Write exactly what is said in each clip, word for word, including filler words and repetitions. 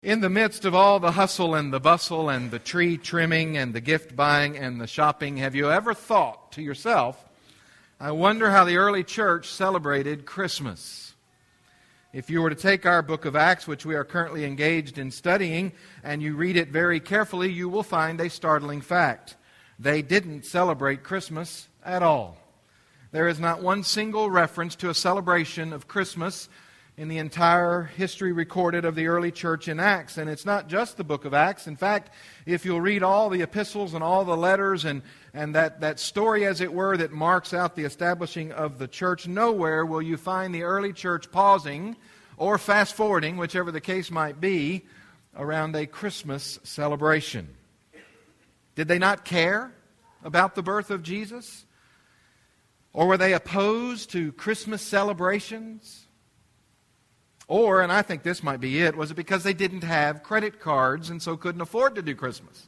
In the midst of all the hustle and the bustle and the tree trimming and the gift buying and the shopping, have you ever thought to yourself, I wonder how the early church celebrated Christmas? If you were to take our book of Acts, which we are currently engaged in studying, and you read it very carefully, you will find a startling fact. They didn't celebrate Christmas at all. There is not one single reference to a celebration of Christmas in the entire history recorded of the early church in Acts. And it's not just the book of Acts. In fact, if you'll read all the epistles and all the letters and, and that, that story, as it were, that marks out the establishing of the church, nowhere will you find the early church pausing or fast-forwarding, whichever the case might be, around a Christmas celebration. Did they not care about the birth of Jesus? Or were they opposed to Christmas celebrations? Or, and I think this might be it, was it because they didn't have credit cards and so couldn't afford to do Christmas?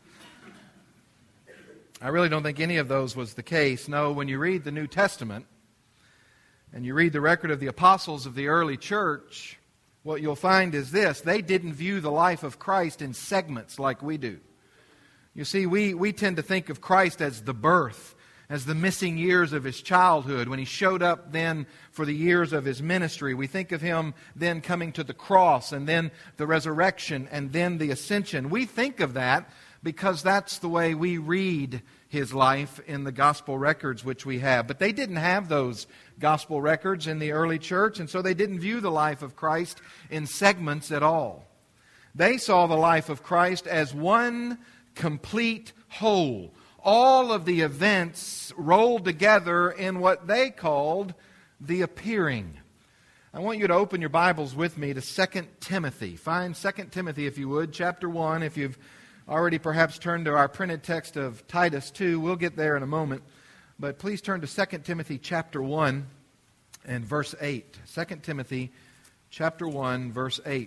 I really don't think any of those was the case. No, when you read the New Testament and you read the record of the apostles of the early church, what you'll find is this: they didn't view the life of Christ in segments like we do. You see, we, we tend to think of Christ as the birth, as the missing years of His childhood, when He showed up then for the years of His ministry. We think of Him then coming to the cross, and then the resurrection, and then the ascension. We think of that because that's the way we read His life in the gospel records which we have. But they didn't have those gospel records in the early church, and so they didn't view the life of Christ in segments at all. They saw the life of Christ as one complete whole. All of the events rolled together in what they called the appearing. I want you to open your Bibles with me to Second Timothy. Find Second Timothy, if you would, chapter one. If you've already perhaps turned to our printed text of Titus two, we'll get there in a moment. But please turn to Second Timothy chapter one and verse eight. Second Timothy chapter one, verse eight.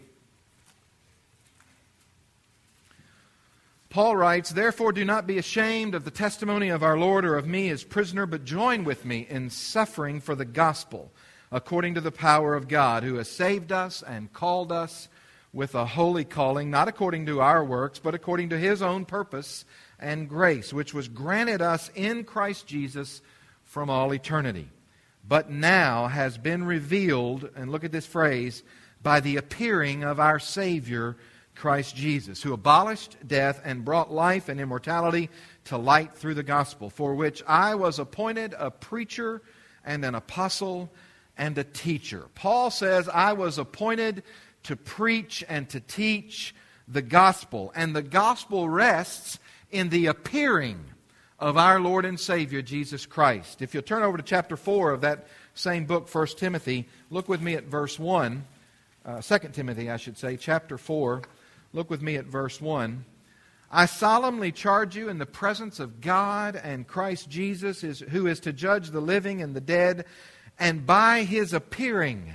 Paul writes, "Therefore do not be ashamed of the testimony of our Lord or of me as prisoner, but join with me in suffering for the gospel, according to the power of God, who has saved us and called us with a holy calling, not according to our works, but according to His own purpose and grace, which was granted us in Christ Jesus from all eternity, but now has been revealed," and look at this phrase, "by the appearing of our Savior, Christ Jesus, who abolished death and brought life and immortality to light through the gospel, for which I was appointed a preacher and an apostle and a teacher." Paul says, I was appointed to preach and to teach the gospel. And the gospel rests in the appearing of our Lord and Savior, Jesus Christ. If you'll turn over to chapter four of that same book, First Timothy, look with me at verse one. Uh, Second Timothy, I should say, chapter four. Look with me at verse one. "I solemnly charge you in the presence of God and Christ Jesus, is, who is to judge the living and the dead, and by His appearing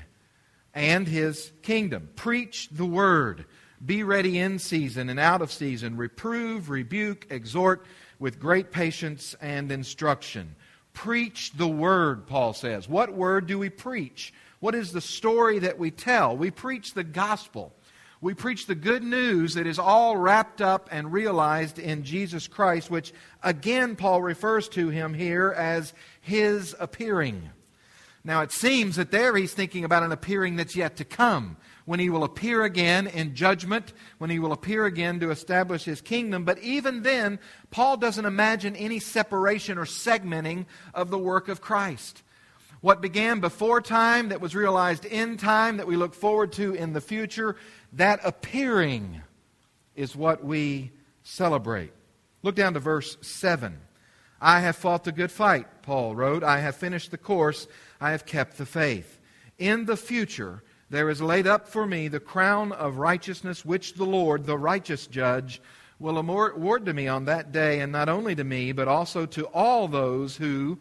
and His kingdom. Preach the word. Be ready in season and out of season. Reprove, rebuke, exhort with great patience and instruction." Preach the word, Paul says. What word do we preach? What is the story that we tell? We preach the gospel. We preach the good news that is all wrapped up and realized in Jesus Christ, which again Paul refers to Him here as His appearing. Now it seems that there he's thinking about an appearing that's yet to come, when He will appear again in judgment, when He will appear again to establish His kingdom. But even then, Paul doesn't imagine any separation or segmenting of the work of Christ. What began before time, that was realized in time, that we look forward to in the future, that appearing is what we celebrate. Look down to verse seven. "I have fought the good fight," Paul wrote. "I have finished the course. I have kept the faith. In the future there is laid up for me the crown of righteousness, which the Lord, the righteous judge, will award to me on that day, and not only to me, but also to all those who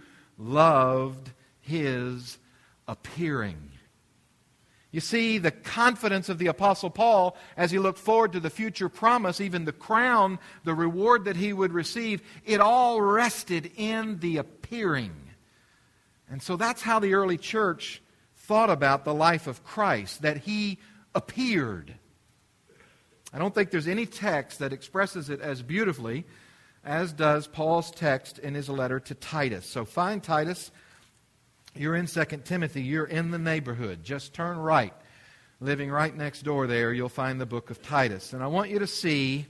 loved His appearing." You see, the confidence of the Apostle Paul as he looked forward to the future promise, even the crown, the reward that he would receive, it all rested in the appearing. And so that's how the early church thought about the life of Christ, that He appeared. I don't think there's any text that expresses it as beautifully as does Paul's text in his letter to Titus. So find Titus. You're in Second Timothy. You're in the neighborhood. Just turn right. Living right next door there, you'll find the book of Titus. And I want you to see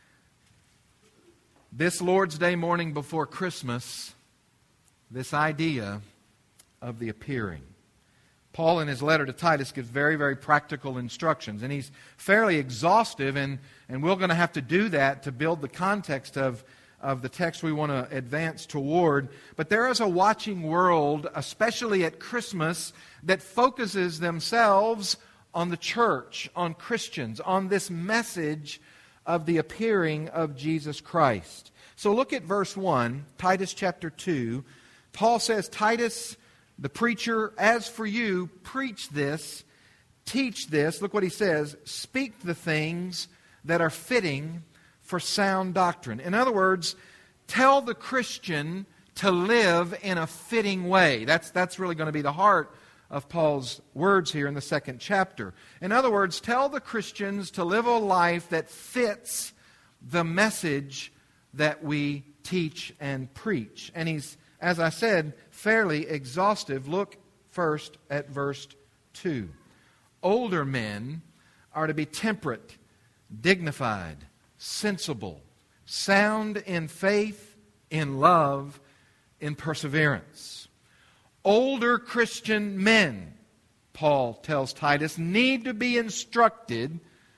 this Lord's Day morning before Christmas, this idea of the appearing. Paul in his letter to Titus gives very, very practical instructions. And he's fairly exhaustive, and, and we're going to have to do that to build the context of, of the text we want to advance toward. But there is a watching world, especially at Christmas, that focuses themselves on the church, on Christians, on this message of the appearing of Jesus Christ. So look at verse one, Titus chapter two. Paul says, Titus, the preacher, as for you, preach this, teach this. Look what he says, speak the things that are fitting for sound doctrine. In other words, tell the Christian to live in a fitting way. That's, that's really going to be the heart of Paul's words here in the second chapter. In other words, tell the Christians to live a life that fits the message that we teach and preach. And he's, as I said, fairly exhaustive. Look first at verse two. Older men are to be temperate, dignified, sensible, sound in faith, in love, in perseverance. Older Christian men, Paul tells Titus, need to be instructed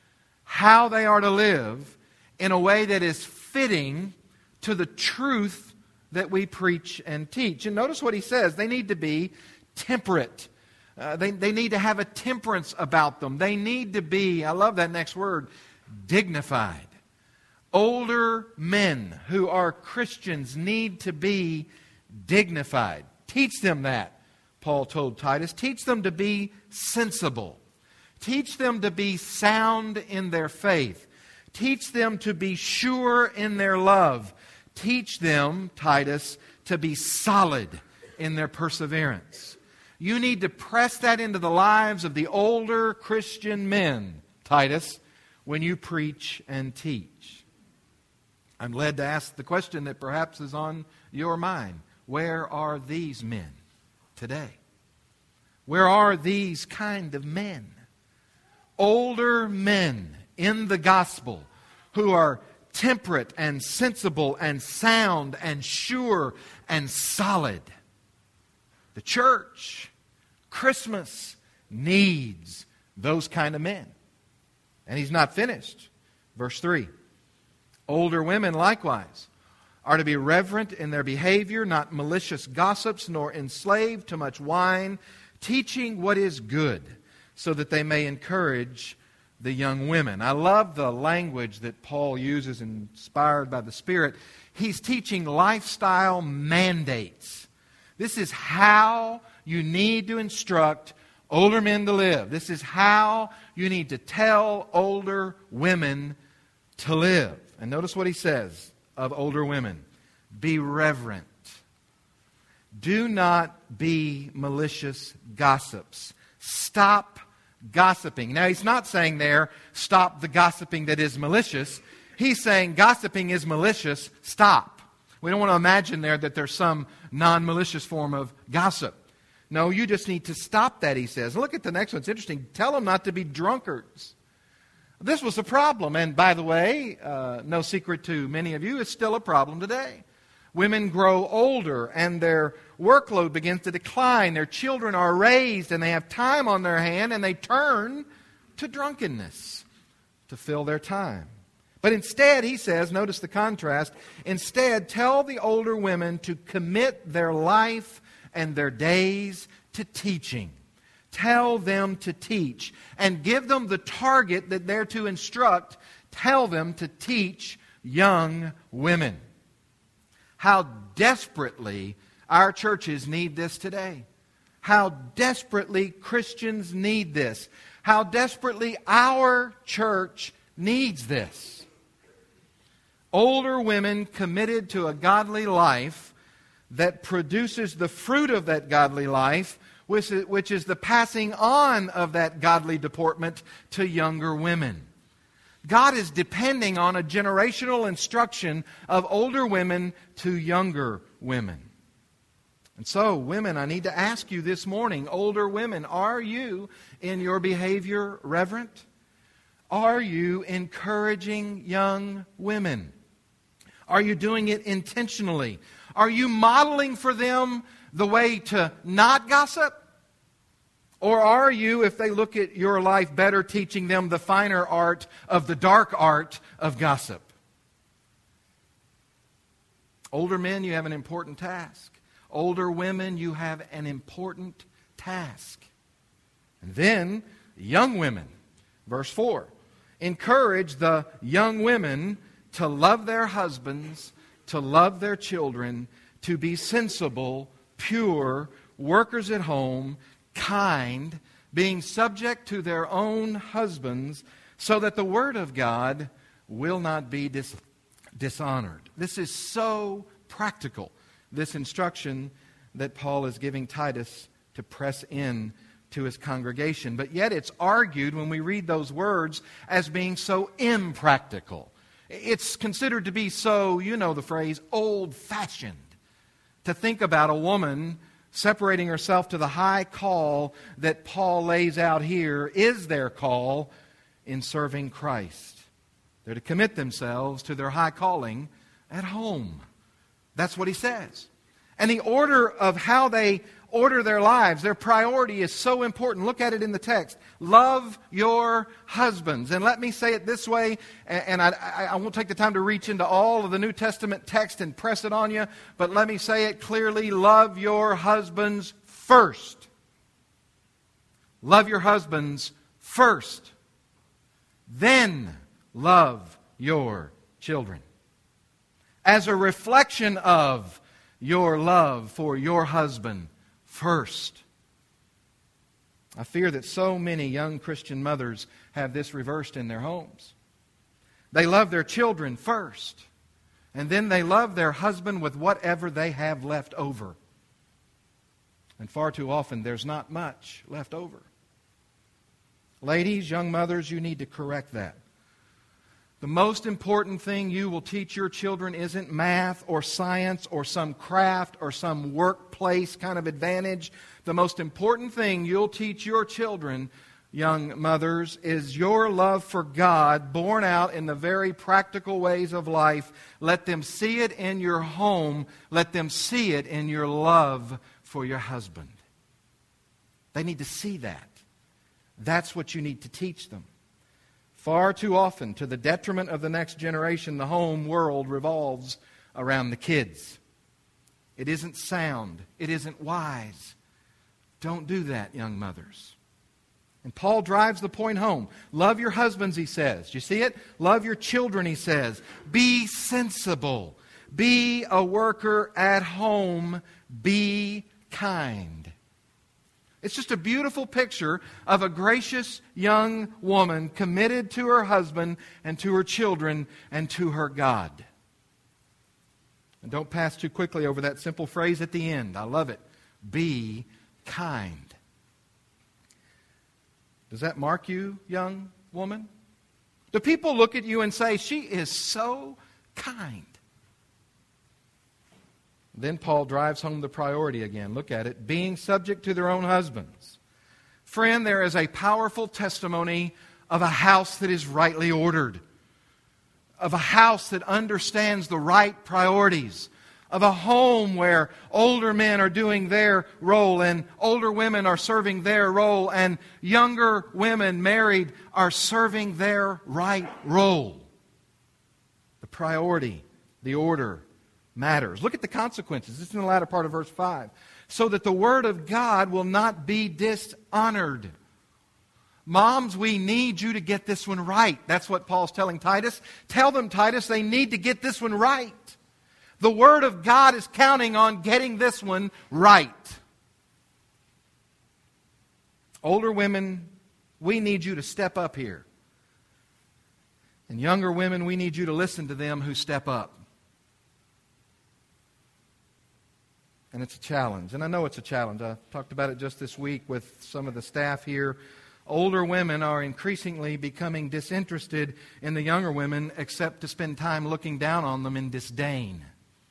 how they are to live in a way that is fitting to the truth that we preach and teach. And notice what he says. They need to be temperate. Uh, they, they need to have a temperance about them. They need to be, I love that next word, dignified. Older men who are Christians need to be dignified. Teach them that, Paul told Titus. Teach them to be sensible. Teach them to be sound in their faith. Teach them to be sure in their love. Teach them, Titus, to be solid in their perseverance. You need to press that into the lives of the older Christian men, Titus, when you preach and teach. I'm led to ask the question that perhaps is on your mind. Where are these men today? Where are these kind of men? Older men in the gospel who are temperate and sensible and sound and sure and solid. The church, Christmas, needs those kind of men. And he's not finished. Verse three. Older women likewise are to be reverent in their behavior, not malicious gossips, nor enslaved to much wine, teaching what is good, so that they may encourage the young women. I love the language that Paul uses, inspired by the Spirit. He's teaching lifestyle mandates. This is how you need to instruct older men to live. This is how you need to tell older women to live. And notice what he says of older women. Be reverent. Do not be malicious gossips. Stop gossiping. Now, he's not saying there, stop the gossiping that is malicious. He's saying gossiping is malicious. Stop. We don't want to imagine there that there's some non-malicious form of gossip. No, you just need to stop that, he says. Look at the next one. It's interesting. Tell them not to be drunkards. This was a problem, and by the way, uh, no secret to many of you, it's still a problem today. Women grow older, and their workload begins to decline. Their children are raised, and they have time on their hand, and they turn to drunkenness to fill their time. But instead, he says, notice the contrast, instead, tell the older women to commit their life and their days to teaching. Tell them to teach and give them the target that they're to instruct. Tell them to teach young women. How desperately our churches need this today. How desperately Christians need this. How desperately our church needs this. Older women committed to a godly life that produces the fruit of that godly life, which is, which is the passing on of that godly deportment to younger women. God is depending on a generational instruction of older women to younger women. And so, women, I need to ask you this morning, older women, are you in your behavior reverent? Are you encouraging young women? Are you doing it intentionally? Are you modeling for them the way to not gossip? Or are you, if they look at your life better, teaching them the finer art of the dark art of gossip? Older men, you have an important task. Older women, you have an important task. And then, young women, verse four. Encourage the young women to love their husbands, to love their children, to be sensible, pure, workers at home, kind, being subject to their own husbands, so that the word of God will not be dis- dishonored. This is so practical, this instruction that Paul is giving Titus to press in to his congregation. But yet it's argued when we read those words as being so impractical. It's considered to be so, you know the phrase, old-fashioned, to think about a woman separating herself to the high call that Paul lays out here is their call in serving Christ. They're to commit themselves to their high calling at home. That's what he says. And the order of how they order their lives, their priority is so important. Look at it in the text. Love your husbands. And let me say it this way, and I, I won't take the time to reach into all of the New Testament text and press it on you, but let me say it clearly. Love your husbands first. Love your husbands first. Then love your children. As a reflection of your love for your husband first. I fear that so many young Christian mothers have this reversed in their homes. They love their children first, and then they love their husband with whatever they have left over. And far too often, there's not much left over. Ladies, young mothers, you need to correct that. The most important thing you will teach your children isn't math or science or some craft or some workplace kind of advantage. The most important thing you'll teach your children, young mothers, is your love for God born out in the very practical ways of life. Let them see it in your home. Let them see it in your love for your husband. They need to see that. That's what you need to teach them. Far too often, to the detriment of the next generation, the home world revolves around the kids. It isn't sound. It isn't wise. Don't do that, young mothers. And Paul drives the point home. Love your husbands, he says. You see it? Love your children, he says. Be sensible. Be a worker at home. Be kind. It's just a beautiful picture of a gracious young woman committed to her husband and to her children and to her God. And don't pass too quickly over that simple phrase at the end. I love it. Be kind. Does that mark you, young woman? Do people look at you and say, she is so kind? Then Paul drives home the priority again. Look at it. Being subject to their own husbands. Friend, there is a powerful testimony of a house that is rightly ordered. Of a house that understands the right priorities. Of a home where older men are doing their role and older women are serving their role and younger women married are serving their right role. The priority, the order, matters. Look at the consequences. This is in the latter part of verse five. So that the word of God will not be dishonored. Moms, we need you to get this one right. That's what Paul's telling Titus. Tell them, Titus, they need to get this one right. The word of God is counting on getting this one right. Older women, we need you to step up here. And younger women, we need you to listen to them who step up. And it's a challenge. And I know it's a challenge. I talked about it just this week with some of the staff here older women are increasingly becoming disinterested in the younger women, except to spend time looking down on them in disdain.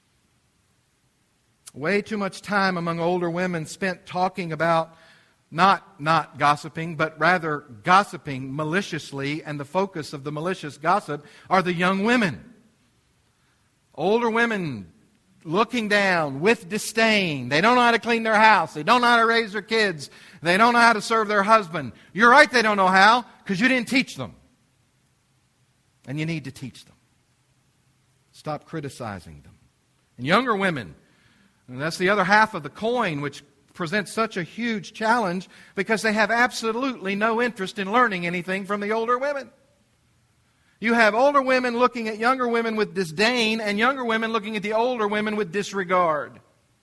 Way too much time among older women spent talking about not not gossiping, but rather gossiping maliciously, and the focus of the malicious gossip are the young women. Older women looking down with disdain. They don't know how to clean their house. They don't know how to raise their kids. They don't know how to serve their husband. You're right, they don't know how, because you didn't teach them. And you need to teach them. Stop criticizing them. And younger women, and that's the other half of the coin, which presents such a huge challenge, because they have absolutely no interest in learning anything from the older women. You have older women looking at younger women with disdain, and younger women looking at the older women with disregard.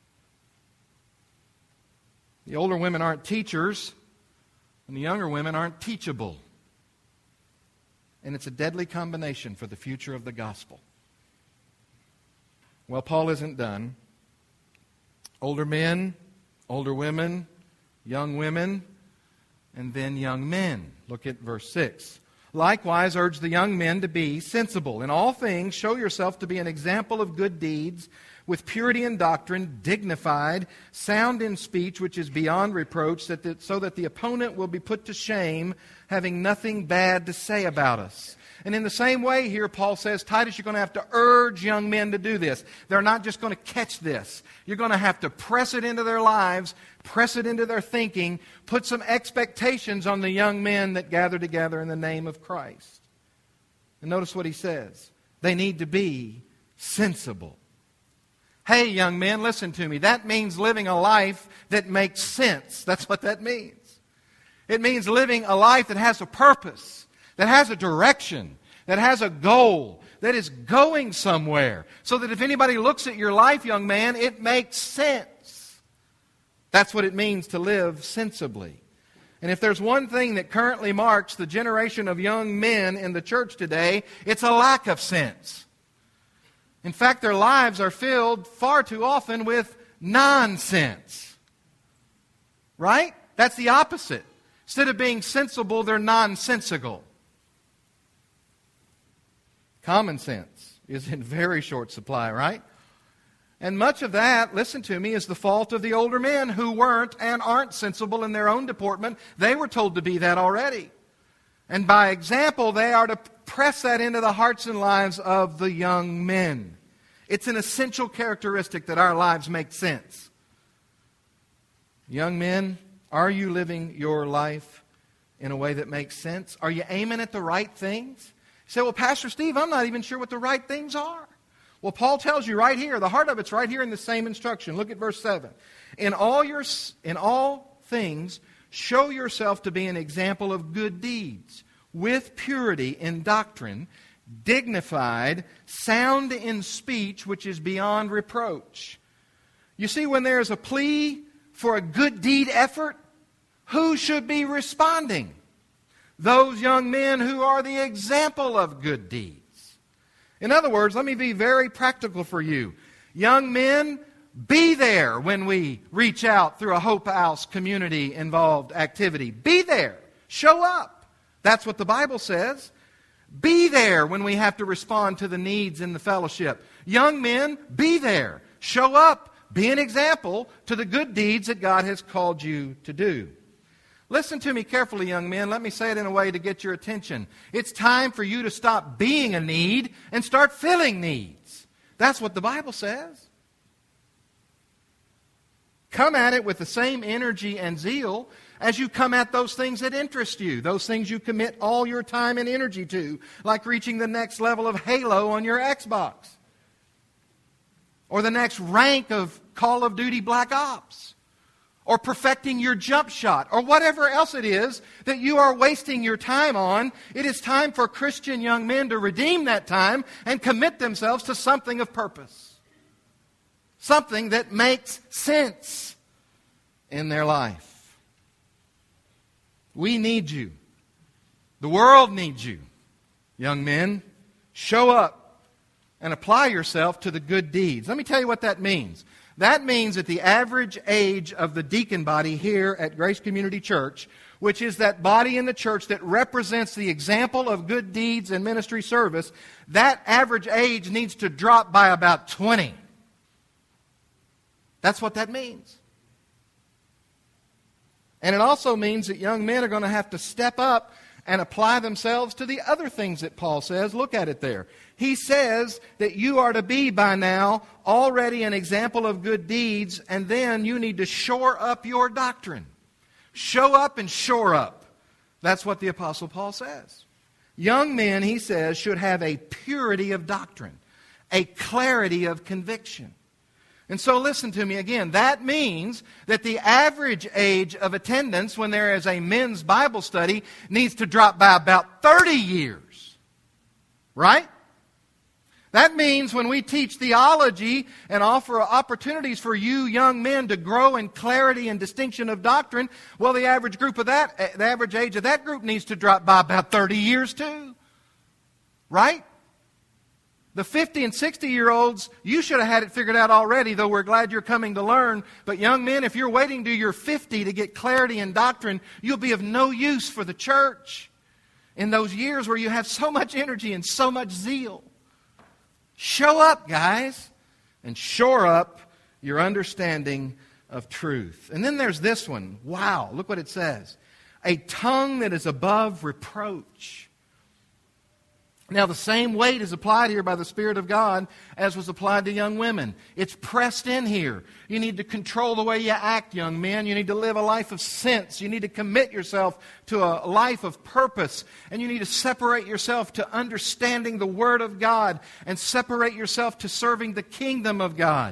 The older women aren't teachers, and the younger women aren't teachable. And it's a deadly combination for the future of the gospel. Well, Paul isn't done. Older men, older women, young women, and then young men. Look at verse six. Likewise, urge the young men to be sensible. In all things, show yourself to be an example of good deeds, with purity in doctrine, dignified, sound in speech, which is beyond reproach, that the, so that the opponent will be put to shame, having nothing bad to say about us. And in the same way here, Paul says, Titus, you're going to have to urge young men to do this. They're not just going to catch this. You're going to have to press it into their lives, press it into their thinking, put some expectations on the young men that gather together in the name of Christ. And notice what he says. They need to be sensible. Hey, young men, listen to me. That means living a life that makes sense. That's what that means. It means living a life that has a purpose, that has a direction, that has a goal, that is going somewhere, so that if anybody looks at your life, young man, it makes sense. That's what it means to live sensibly. And if there's one thing that currently marks the generation of young men in the church today, it's a lack of sense. In fact, their lives are filled far too often with nonsense. Right? That's the opposite. Instead of being sensible, they're nonsensical. Common sense is in very short supply, right? And much of that, listen to me, is the fault of the older men who weren't and aren't sensible in their own deportment. They were told to be that already. And by example, they are to press that into the hearts and lives of the young men. It's an essential characteristic that our lives make sense. Young men, are you living your life in a way that makes sense? Are you aiming at the right things? You say, well, Pastor Steve, I'm not even sure what the right things are. Well, Paul tells you right here, the heart of it's right here in the same instruction. Look at verse seven. In all your, in all things, show yourself to be an example of good deeds, with purity in doctrine, dignified, sound in speech, which is beyond reproach. You see, when there is a plea for a good deed effort, who should be responding? Those young men who are the example of good deeds. In other words, let me be very practical for you. Young men, be there when we reach out through a Hope House community-involved activity. Be there. Show up. That's what the Bible says. Be there when we have to respond to the needs in the fellowship. Young men, be there. Show up. Be an example to the good deeds that God has called you to do. Listen to me carefully, young men. Let me say it in a way to get your attention. It's time for you to stop being a need and start filling needs. That's what the Bible says. Come at it with the same energy and zeal as you come at those things that interest you, those things you commit all your time and energy to, like reaching the next level of Halo on your Xbox, or the next rank of Call of Duty Black Ops, or perfecting your jump shot, or whatever else it is that you are wasting your time on. It is time for Christian young men to redeem that time and commit themselves to something of purpose. Something that makes sense in their life. We need you. The world needs you. Young men, show up and apply yourself to the good deeds. Let me tell you what that means. That means that the average age of the deacon body here at Grace Community Church which is that body in the church that represents the example of good deeds and ministry service, that average age needs to drop by about twenty. That's what that means. And it also means that young men are going to have to step up and apply themselves to the other things that Paul says. Look at it there. He says that you are to be by now already an example of good deeds, and then you need to shore up your doctrine. Show up and shore up. That's what the Apostle Paul says. Young men, he says, should have a purity of doctrine, a clarity of conviction. And so listen to me again. That means that the average age of attendance when there is a men's Bible study needs to drop by about thirty years. Right? That means when we teach theology and offer opportunities for you young men to grow in clarity and distinction of doctrine, well, the average group of that, the average age of that group needs to drop by about thirty years too. Right? The fifty and sixty-year-olds, you should have had it figured out already, though we're glad you're coming to learn. But young men, if you're waiting to your fifty to get clarity in doctrine, you'll be of no use for the church in those years where you have so much energy and so much zeal. Show up, guys, and shore up your understanding of truth. And then there's this one. Wow, look what it says. A tongue that is above reproach. Now, the same weight is applied here by the Spirit of God as was applied to young women. It's pressed in here. You need to control the way you act, young men. You need to live a life of sense. You need to commit yourself to a life of purpose. And you need to separate yourself to understanding the Word of God and separate yourself to serving the kingdom of God.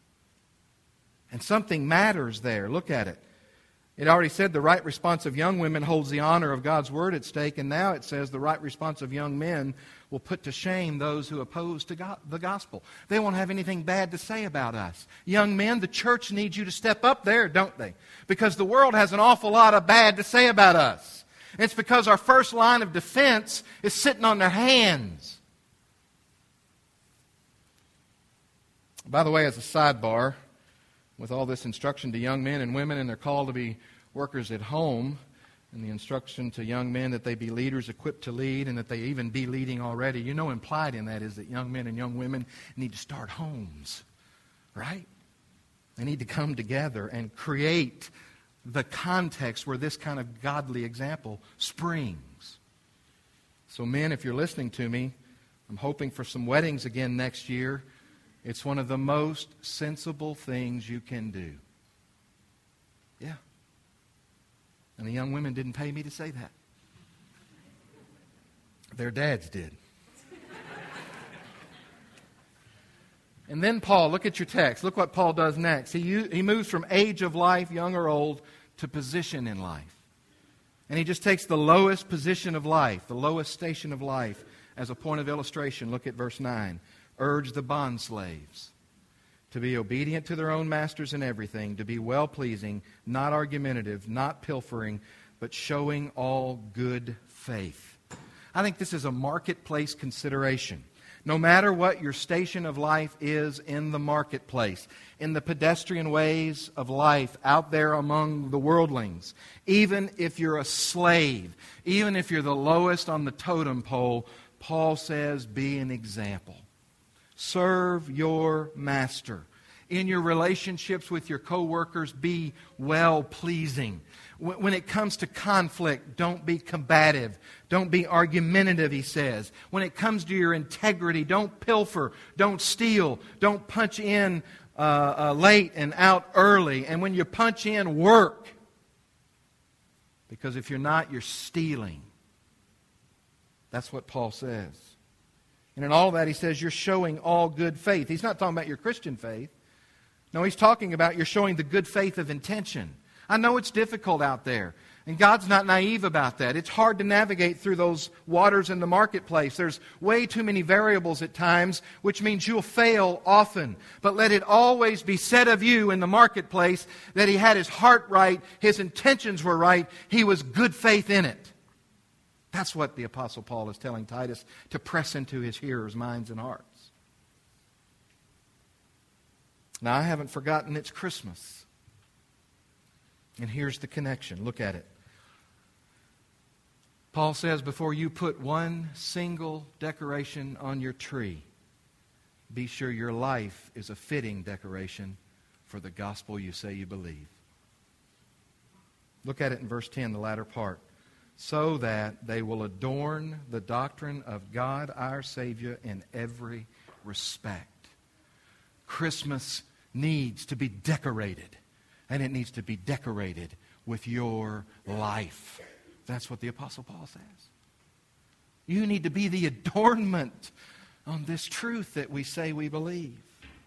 And something matters there. Look at it. It already said the right response of young women holds the honor of God's Word at stake, and now it says the right response of young men will put to shame those who oppose to God, the gospel. They won't have anything bad to say about us. Young men, the church needs you to step up there, don't they? Because the world has an awful lot of bad to say about us. And it's because our first line of defense is sitting on their hands. By the way, as a sidebar, with all this instruction to young men and women and their call to be workers at home, and the instruction to young men that they be leaders equipped to lead and that they even be leading already, you know implied in that is that young men and young women need to start homes, right? They need to come together and create the context where this kind of godly example springs. So men, if you're listening to me, I'm hoping for some weddings again next year. It's one of the most sensible things you can do. Yeah. And the young women didn't pay me to say that. Their dads did. And then Paul, look at your text. Look what Paul does next. He, he moves from age of life, young or old, to position in life. And he just takes the lowest position of life, the lowest station of life, as a point of illustration. Look at verse nine. Urge the bondslaves to be obedient to their own masters in everything, to be well-pleasing, not argumentative, not pilfering, but showing all good faith. I think this is a marketplace consideration. No matter what your station of life is in the marketplace, in the pedestrian ways of life out there among the worldlings, even if you're a slave, even if you're the lowest on the totem pole, Paul says, be an example. Serve your master. In your relationships with your co-workers, be well-pleasing. When it comes to conflict, don't be combative. Don't be argumentative, he says. When it comes to your integrity, don't pilfer. Don't steal. Don't punch in uh, uh, late and out early. And when you punch in, work. Because if you're not, you're stealing. That's what Paul says. And in all of that, he says you're showing all good faith. He's not talking about your Christian faith. No, he's talking about you're showing the good faith of intention. I know it's difficult out there. And God's not naive about that. It's hard to navigate through those waters in the marketplace. There's way too many variables at times, which means you'll fail often. But let it always be said of you in the marketplace that he had his heart right, his intentions were right, he was good faith in it. That's what the Apostle Paul is telling Titus to press into his hearers' minds and hearts. Now, I haven't forgotten it's Christmas. And here's the connection. Look at it. Paul says, before you put one single decoration on your tree, be sure your life is a fitting decoration for the gospel you say you believe. Look at it in verse ten, the latter part. So that they will adorn the doctrine of God our Savior in every respect. Christmas needs to be decorated, and it needs to be decorated with your life. That's what the Apostle Paul says. You need to be the adornment on this truth that we say we believe.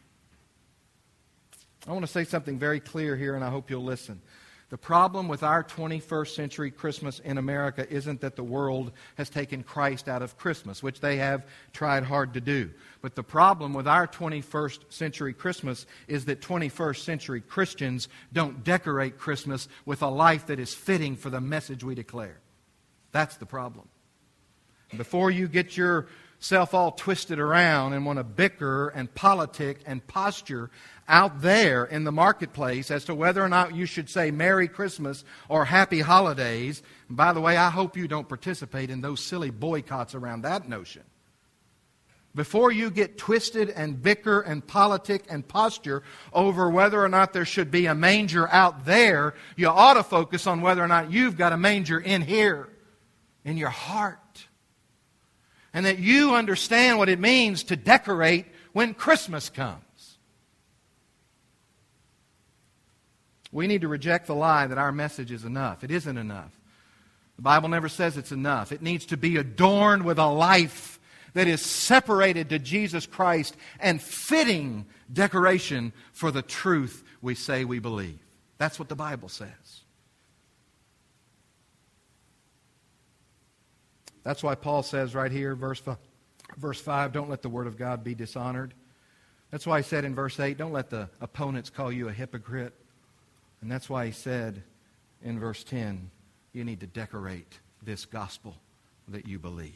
I want to say something very clear here, and I hope you'll listen. The problem with our twenty-first century Christmas in America isn't that the world has taken Christ out of Christmas, which they have tried hard to do. But the problem with our twenty-first century Christmas is that twenty-first century Christians don't decorate Christmas with a life that is fitting for the message we declare. That's the problem. Before you get yourself all twisted around and want to bicker and politic and posture out there in the marketplace as to whether or not you should say Merry Christmas or Happy Holidays. And by the way, I hope you don't participate in those silly boycotts around that notion. Before you get twisted and bicker and politic and posture over whether or not there should be a manger out there, you ought to focus on whether or not you've got a manger in here, in your heart. And that you understand what it means to decorate when Christmas comes. We need to reject the lie that our message is enough. It isn't enough. The Bible never says it's enough. It needs to be adorned with a life that is separated to Jesus Christ and fitting decoration for the truth we say we believe. That's what the Bible says. That's why Paul says right here, verse five, verse five, don't let the word of God be dishonored. That's why he said in verse eight, don't let the opponents call you a hypocrite. And that's why he said in verse ten, you need to decorate this gospel that you believe.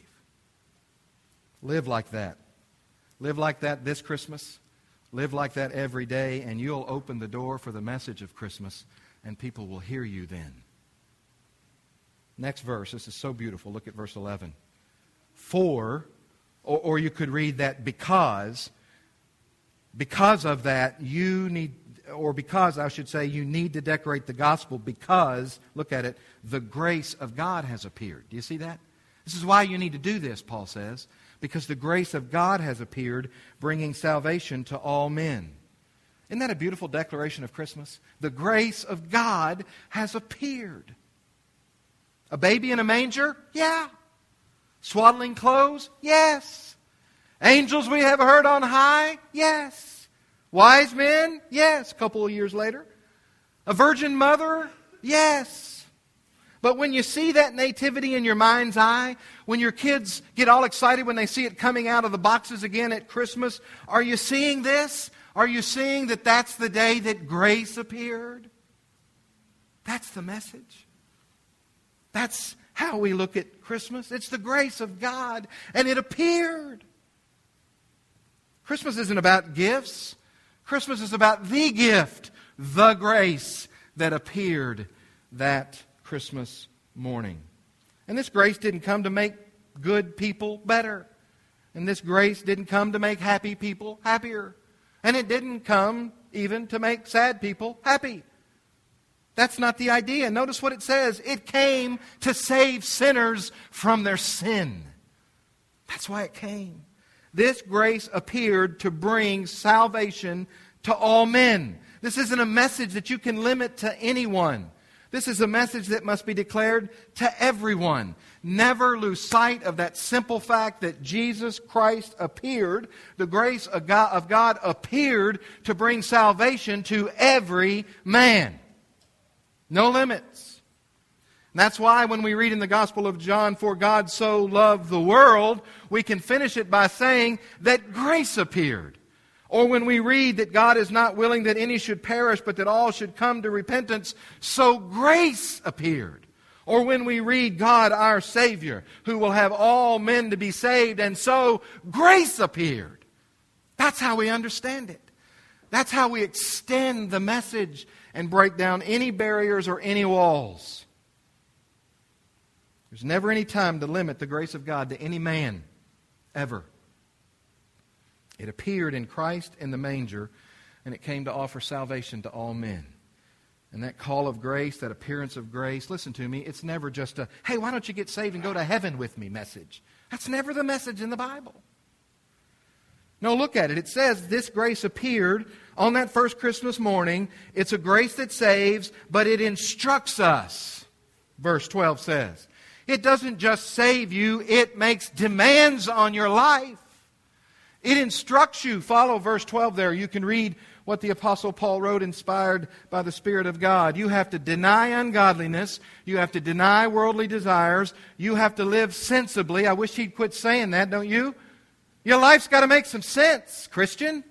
Live like that. Live like that this Christmas. Live like that every day, and you'll open the door for the message of Christmas, and people will hear you then. Next verse. This is so beautiful. Look at verse eleven. For, or, or you could read that because, because of that, you need... Or because, I should say, you need to decorate the gospel because, look at it, the grace of God has appeared. Do you see that? This is why you need to do this, Paul says, because the grace of God has appeared, bringing salvation to all men. Isn't that a beautiful declaration of Christmas? The grace of God has appeared. A baby in a manger? Yeah. Swaddling clothes? Yes. Angels we have heard on high? Yes. Wise men? Yes, a couple of years later. A virgin mother? Yes. But when you see that nativity in your mind's eye, when your kids get all excited when they see it coming out of the boxes again at Christmas, are you seeing this? Are you seeing that that's the day that grace appeared? That's the message. That's how we look at Christmas. It's the grace of God, and it appeared. Christmas isn't about gifts. Christmas is about the gift, the grace that appeared that Christmas morning. And this grace didn't come to make good people better. And this grace didn't come to make happy people happier. And it didn't come even to make sad people happy. That's not the idea. Notice what it says. It came to save sinners from their sin. That's why it came. This grace appeared to bring salvation to all men. This isn't a message that you can limit to anyone. This is a message that must be declared to everyone. Never lose sight of that simple fact that Jesus Christ appeared. The grace of God, of God appeared to bring salvation to every man. No limits. And that's why when we read in the Gospel of John, for God so loved the world, we can finish it by saying that grace appeared. Or when we read that God is not willing that any should perish, but that all should come to repentance, so grace appeared. Or when we read God our Savior, who will have all men to be saved, and so grace appeared. That's how we understand it. That's how we extend the message and break down any barriers or any walls. There's never any time to limit the grace of God to any man, ever. It appeared in Christ in the manger, and it came to offer salvation to all men. And that call of grace, that appearance of grace, listen to me, it's never just a, hey, why don't you get saved and go to heaven with me message. That's never the message in the Bible. No, look at it. It says this grace appeared on that first Christmas morning. It's a grace that saves, but it instructs us, verse twelve says. It doesn't just save you, it makes demands on your life. It instructs you. Follow verse twelve there. You can read what the Apostle Paul wrote, inspired by the Spirit of God. You have to deny ungodliness. You have to deny worldly desires. You have to live sensibly. I wish he'd quit saying that, don't you? Your life's got to make some sense, Christian.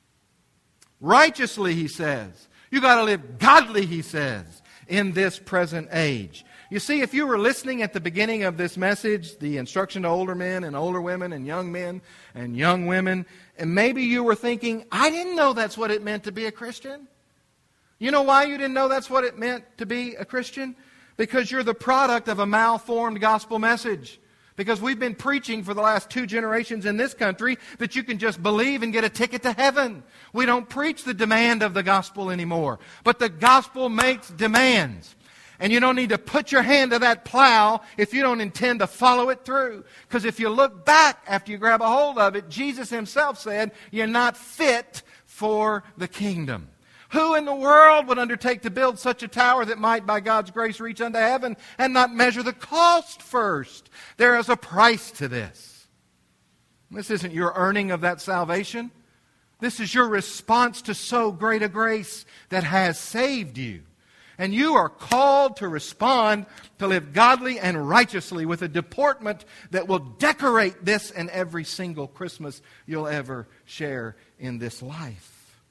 Righteously, he says. You got to live godly, he says, in this present age. You see, if you were listening at the beginning of this message, the instruction to older men and older women and young men and young women, and maybe you were thinking, I didn't know that's what it meant to be a Christian. You know why you didn't know that's what it meant to be a Christian? Because you're the product of a malformed gospel message. Because we've been preaching for the last two generations in this country that you can just believe and get a ticket to heaven. We don't preach the demand of the gospel anymore. But the gospel makes demands. And you don't need to put your hand to that plow if you don't intend to follow it through. Because if you look back after you grab a hold of it, Jesus himself said, you're not fit for the kingdom. Who in the world would undertake to build such a tower that might, by God's grace, reach unto heaven and not measure the cost first? There is a price to this. This isn't your earning of that salvation. This is your response to so great a grace that has saved you. And you are called to respond, to live godly and righteously with a deportment that will decorate this and every single Christmas you'll ever share in this life.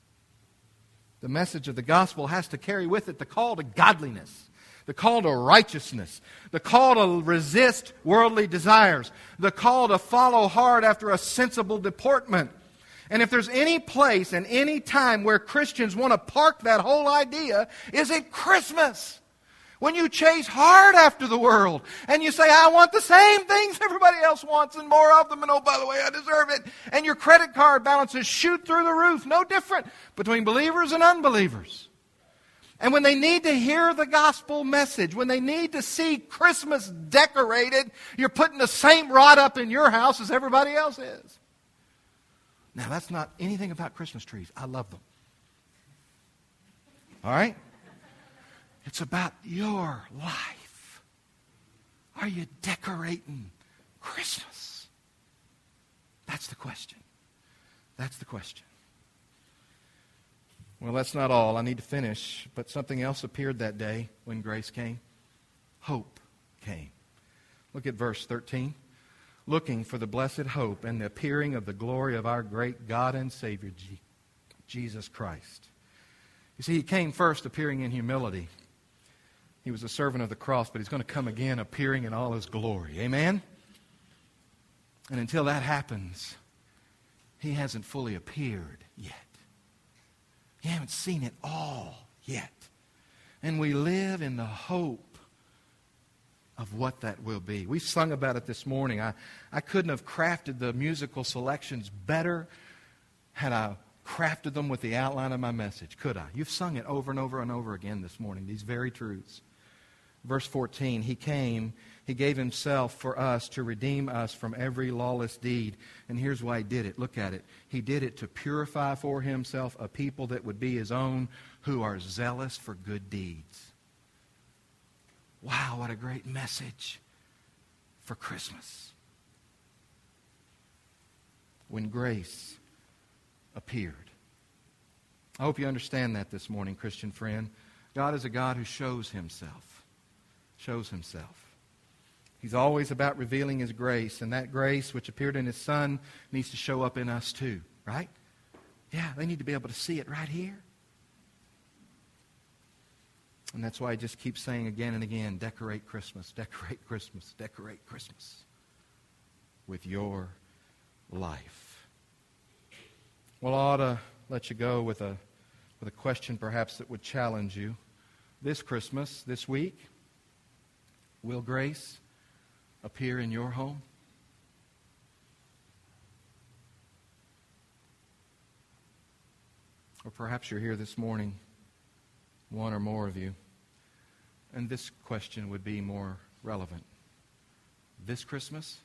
The message of the gospel has to carry with it the call to godliness, the call to righteousness, the call to resist worldly desires, the call to follow hard after a sensible deportment. And if there's any place and any time where Christians want to park that whole idea, is at Christmas. When you chase hard after the world and you say, I want the same things everybody else wants and more of them, and oh, by the way, I deserve it. And your credit card balances shoot through the roof. No different between believers and unbelievers. And when they need to hear the gospel message, when they need to see Christmas decorated, you're putting the same rod up in your house as everybody else is. Now, that's not anything about Christmas trees. I love them. All right? It's about your life. Are you decorating Christmas? That's the question. That's the question. Well, that's not all. I need to finish. But something else appeared that day when grace came. Hope came. Look at verse thirteen. Looking for the blessed hope and the appearing of the glory of our great God and Savior, Jesus Christ. You see, he came first appearing in humility. He was a servant of the cross, but he's going to come again appearing in all his glory. Amen? And until that happens, he hasn't fully appeared yet. You haven't seen it all yet. And we live in the hope of what that will be. We sung about it this morning. I, I couldn't have crafted the musical selections better had I crafted them with the outline of my message, could I? You've sung it over and over and over again this morning, these very truths. Verse fourteen, he came, he gave himself for us to redeem us from every lawless deed. And here's why he did it. Look at it. He did it to purify for himself a people that would be his own, who are zealous for good deeds. Wow, what a great message for Christmas. When grace appeared. I hope you understand that this morning, Christian friend. God is a God who shows himself. Shows himself. He's always about revealing his grace, and that grace which appeared in his Son needs to show up in us too, right? Yeah, they need to be able to see it right here. And that's why I just keep saying again and again, decorate Christmas, decorate Christmas, decorate Christmas with your life. Well, I ought to let you go with a, with a question perhaps that would challenge you. This Christmas, this week, will grace appear in your home? Or perhaps you're here this morning, one or more of you, and this question would be more relevant. This Christmas,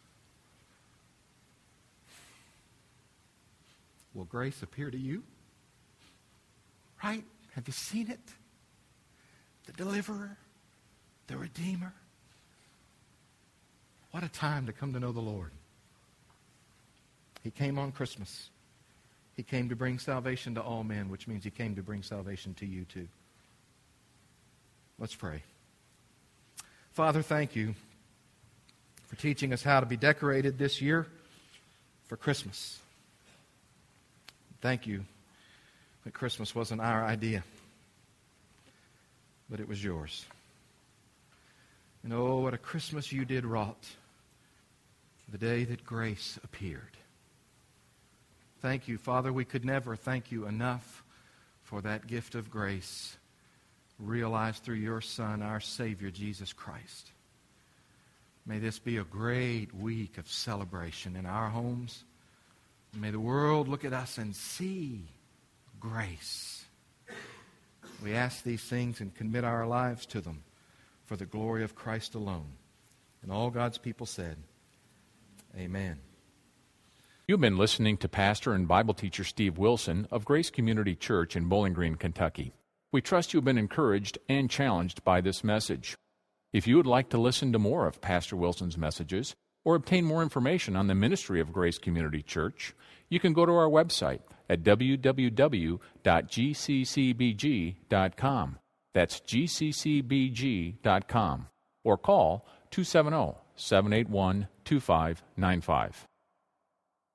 will grace appear to you? Right? Have you seen it? The deliverer, the Redeemer. What a time to come to know the Lord. He came on Christmas. He came to bring salvation to all men, which means He came to bring salvation to you too. Let's pray. Father, thank You for teaching us how to be decorated this year for Christmas. Thank You that Christmas wasn't our idea, but it was Yours. And oh, what a Christmas You did wrought the day that grace appeared. Thank You, Father. We could never thank You enough for that gift of grace realized through Your Son, our Savior, Jesus Christ. May this be a great week of celebration in our homes. May the world look at us and see grace. We ask these things and commit our lives to them for the glory of Christ alone. And all God's people said, Amen. You've been listening to Pastor and Bible teacher Steve Wilson of Grace Community Church in Bowling Green, Kentucky. We trust you've been encouraged and challenged by this message. If you would like to listen to more of Pastor Wilson's messages or obtain more information on the ministry of Grace Community Church, you can go to our website at w w w dot g c c b g dot com. That's g c c b g dot com. Or call two seven zero, seven eight one, two five nine five.